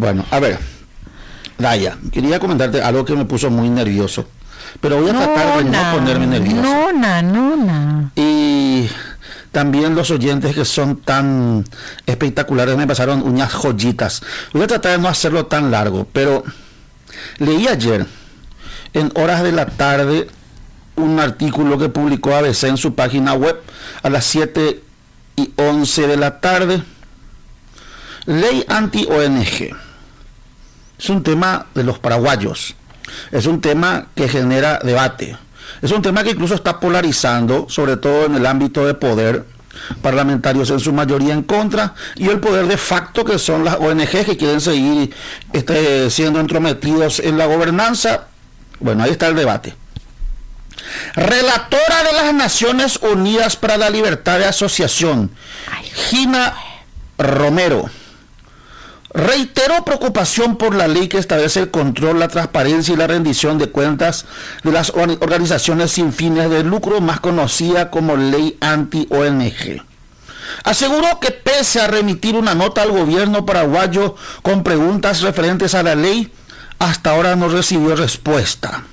Bueno, a ver, Daya, quería comentarte algo que me puso muy nervioso, pero voy a tratar de no ponerme nervioso. No. Y también los oyentes que son tan espectaculares me pasaron unas joyitas. Voy a tratar de no hacerlo tan largo, pero leí ayer, en horas de la tarde, un artículo que publicó ABC en su página web a las 7:11 de la tarde. Ley anti-ONG. Es un tema de los paraguayos. Es un tema que genera debate. Es un tema que incluso está polarizando, sobre todo en el ámbito de poder, parlamentarios en su mayoría en contra, y el poder de facto, que son las ONG que quieren seguir siendo entrometidos en la gobernanza. Bueno, ahí está el debate. Relatora de las Naciones Unidas para la Libertad de Asociación, Gina Romero, reiteró preocupación por la ley que establece el control, la transparencia y la rendición de cuentas de las organizaciones sin fines de lucro, más conocida como ley anti-ONG. Aseguró que pese a remitir una nota al gobierno paraguayo con preguntas referentes a la ley, hasta ahora no recibió respuesta.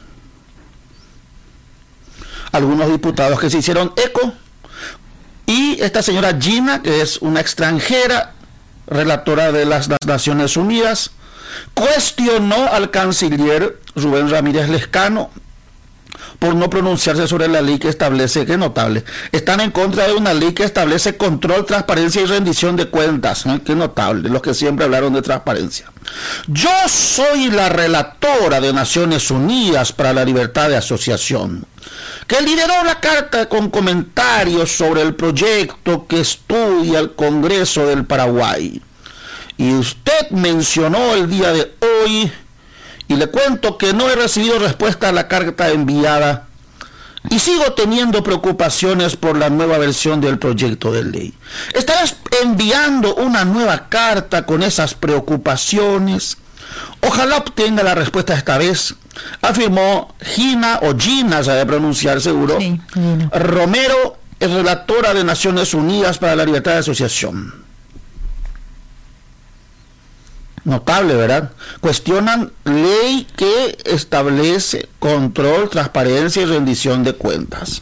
Algunos diputados que se hicieron eco, y esta señora Gina, que es una extranjera, relatora de las Naciones Unidas, cuestionó al canciller Rubén Ramírez Lescano por no pronunciarse sobre la ley que establece, que notable, están en contra de una ley que establece control, transparencia y rendición de cuentas, qué notable, los que siempre hablaron de transparencia. Yo soy la relatora de Naciones Unidas para la Libertad de Asociación, que lideró la carta con comentarios sobre el proyecto que estudia el Congreso del Paraguay. Y usted mencionó el día de hoy, y le cuento que no he recibido respuesta a la carta enviada, y sigo teniendo preocupaciones por la nueva versión del proyecto de ley. ¿Estarás enviando una nueva carta con esas preocupaciones? Ojalá obtenga la respuesta esta vez, afirmó Gina, o Gina, se debe pronunciar seguro, sí, Romero, es relatora de Naciones Unidas para la Libertad de Asociación. Notable, ¿verdad? Cuestionan ley que establece control, transparencia y rendición de cuentas.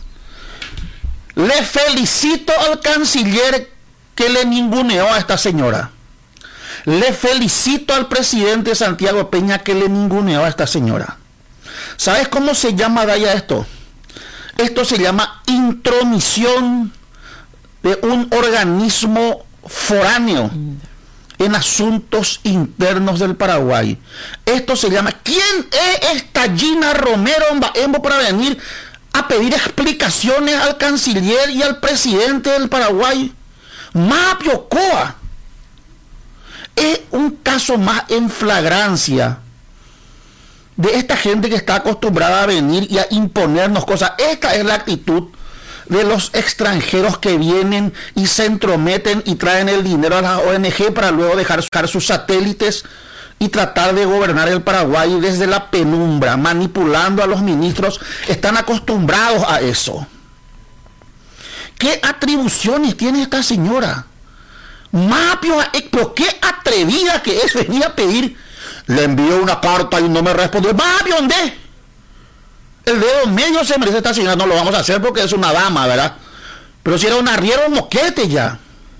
Le felicito al canciller que le ninguneó a esta señora. Le felicito al presidente Santiago Peña que le ninguneó a esta señora. ¿Sabes cómo se llama, Daya, esto? Esto se llama intromisión de un organismo foráneo en asuntos internos del Paraguay. Esto se llama, ¿quién es esta Gina Romero para venir a pedir explicaciones al canciller y al presidente del Paraguay? Mapio Coa. Es un caso más en flagrancia de esta gente que está acostumbrada a venir y a imponernos cosas. Esta es la actitud de los extranjeros que vienen y se entrometen y traen el dinero a las ONG para luego dejar sus satélites y tratar de gobernar el Paraguay desde la penumbra, manipulando a los ministros. Están acostumbrados a eso. ¿Qué atribuciones tiene esta señora? Pero qué atrevida que es venir a pedir. Le envió una carta y no me respondió. Mapio, ¿dónde? El dedo medio se merece esta señora. No lo vamos a hacer porque es una dama, ¿verdad? Pero si era un arriero, un moquete ya.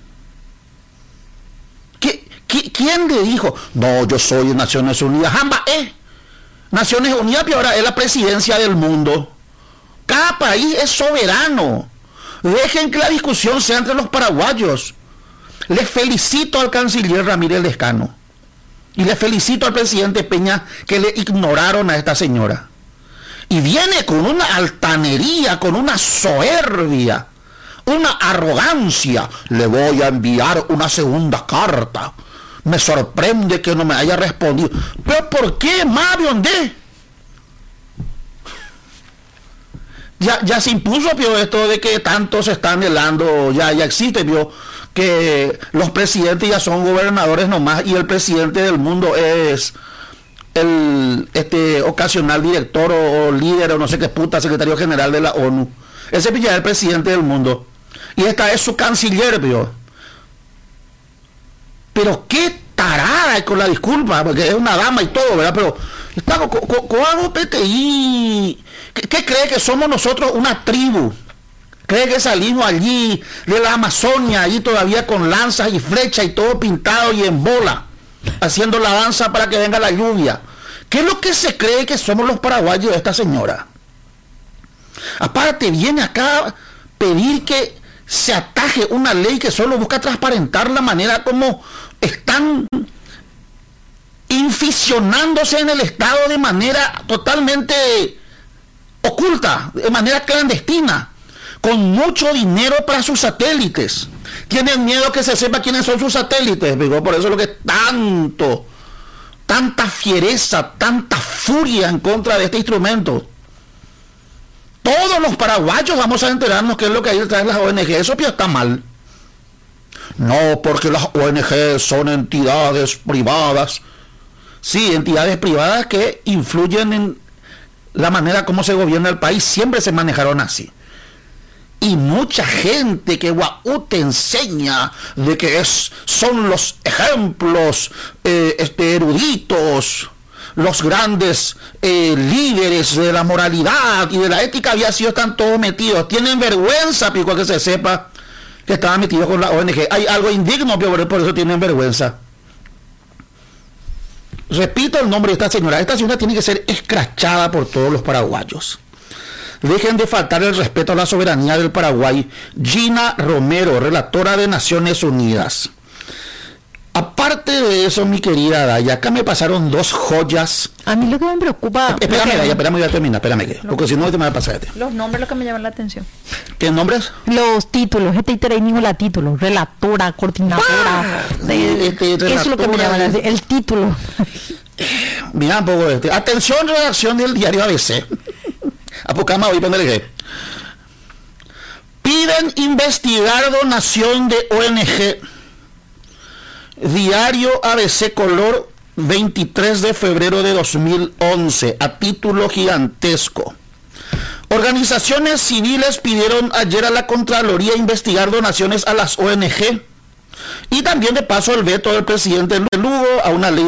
¿Quién le dijo? No, yo soy de Naciones Unidas. Jamba, Naciones Unidas, pero ahora es la presidencia del mundo. Cada país es soberano. Dejen que la discusión sea entre los paraguayos. Les felicito al canciller Ramírez Lescano. Y le felicito al presidente Peña que le ignoraron a esta señora. Y viene con una altanería, con una soberbia, una arrogancia. Le voy a enviar una segunda carta. Me sorprende que no me haya respondido. ¿Pero por qué, Mario? ¿Dónde? Ya se impuso, Pio, esto de que tanto se está anhelando, ya existe, Pio, que los presidentes ya son gobernadores nomás y el presidente del mundo es el ocasional director o líder o no sé qué puta, secretario general de la ONU. Ese ya es el presidente del mundo y esta es su canciller, Pio. Pero qué tarada, y con la disculpa, porque es una dama y todo, ¿verdad? Pero está con PTI. ¿Qué cree que somos nosotros una tribu? ¿Cree que salimos allí de la Amazonia, allí todavía con lanzas y flechas y todo pintado y en bola, haciendo la danza para que venga la lluvia? ¿Qué es lo que se cree que somos los paraguayos de esta señora? Aparte, viene acá a pedir que se ataje una ley que solo busca transparentar la manera como están inficionándose en el Estado de manera totalmente oculta, de manera clandestina, con mucho dinero para sus satélites. Tienen miedo que se sepa quiénes son sus satélites, digo, por eso es lo que tanta fiereza, tanta furia en contra de este instrumento. Todos los paraguayos vamos a enterarnos qué es lo que hay detrás de las ONG. Eso está mal. No, porque las ONG son entidades privadas. Sí, entidades privadas que influyen en la manera como se gobierna el país. Siempre se manejaron así. Y mucha gente que te enseña de que son los ejemplos eruditos, los grandes líderes de la moralidad y de la ética había sido, están todos metidos. Tienen vergüenza, pico, que se sepa que estaban metidos con la ONG. Hay algo indigno, por eso tienen vergüenza. Repito el nombre de esta señora. Esta señora tiene que ser escrachada por todos los paraguayos. Dejen de faltar el respeto a la soberanía del Paraguay. Gina Romero, relatora de Naciones Unidas. Aparte de eso, mi querida Daya, acá me pasaron dos joyas. A mí lo que me preocupa... Espérame, Daya, voy a terminar, porque si no te me va a pasar. Los nombres lo que me llaman la atención. ¿Qué nombres? Los títulos, la títulos, relatora, coordinadora. Eso es lo que me llama la atención, el título. Mira un poco Atención, redacción del diario ABC. Apocama hoy, ponerle. Piden investigar donación de ONG. Diario ABC Color, 23 de febrero de 2011, a título gigantesco. Organizaciones civiles pidieron ayer a la Contraloría investigar donaciones a las ONG y también de paso el veto del presidente Lugo a una ley